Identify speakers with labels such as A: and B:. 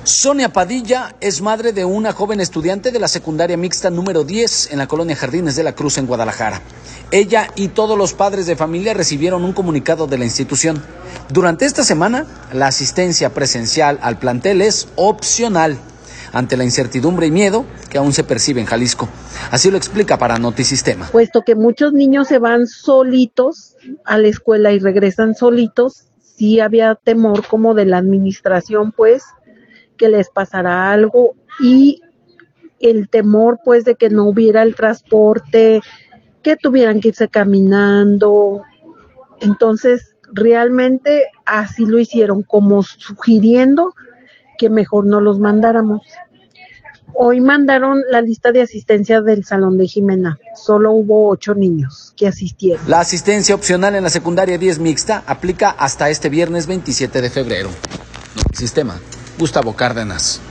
A: Sonia Padilla es madre de una joven estudiante de la secundaria mixta número 10 en la colonia Jardines de la Cruz en Guadalajara. Ella y todos los padres de familia recibieron un comunicado de la institución. Durante esta semana, la asistencia presencial al plantel es opcional, ante la incertidumbre y miedo que aún se percibe en Jalisco. Así lo explica para Notisistema.
B: Puesto que muchos niños se van solitos a la escuela y regresan solitos, sí había temor como de la administración, pues, que les pasara algo, y el temor, pues, de que no hubiera el transporte, que tuvieran que irse caminando. Entonces, realmente así lo hicieron, como sugiriendo que mejor no los mandáramos. Hoy mandaron la lista de asistencia del Salón de Jimena. Solo hubo 8 niños que asistieron.
A: La asistencia opcional en la secundaria 10 mixta aplica hasta este viernes 27 de febrero. Sistema, Gustavo Cárdenas.